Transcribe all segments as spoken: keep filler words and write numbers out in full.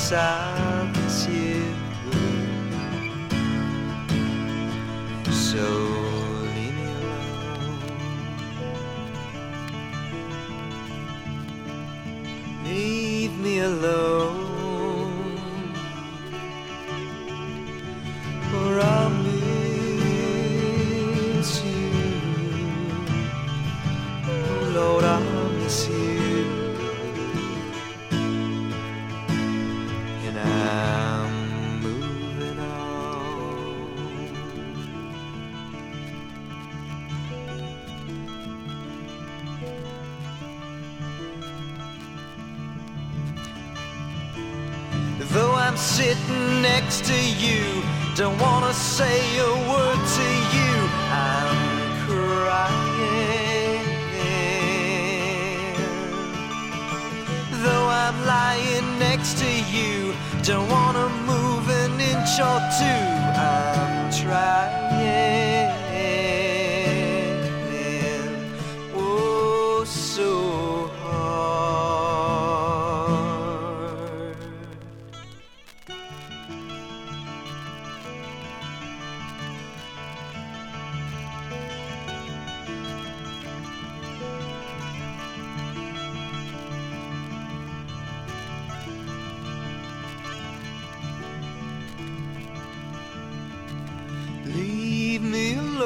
'cause I'll miss you. So leave me alone. Leave me alone, or I'll miss you. Oh Lord, I'll miss you. And I'm moving on. Though I'm sitting next to you, don't wanna say a word to you, I'm crying. Though I'm lying next to you, don't wanna move an inch or two, I'm trying. Oh, so hard. Leave me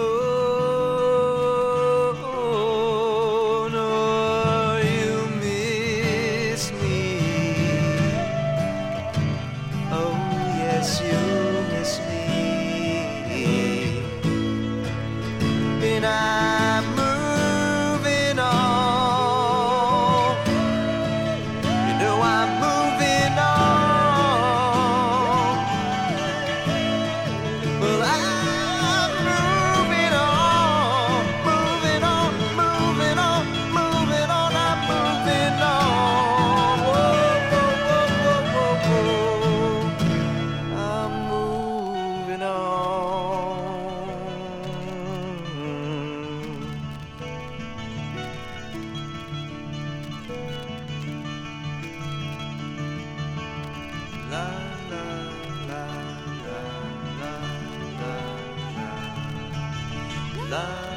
alone, or you'll miss me. Oh yes, you'll miss me. And I'm moving on. You know I'm moving on. Well, I La la la la la la la la.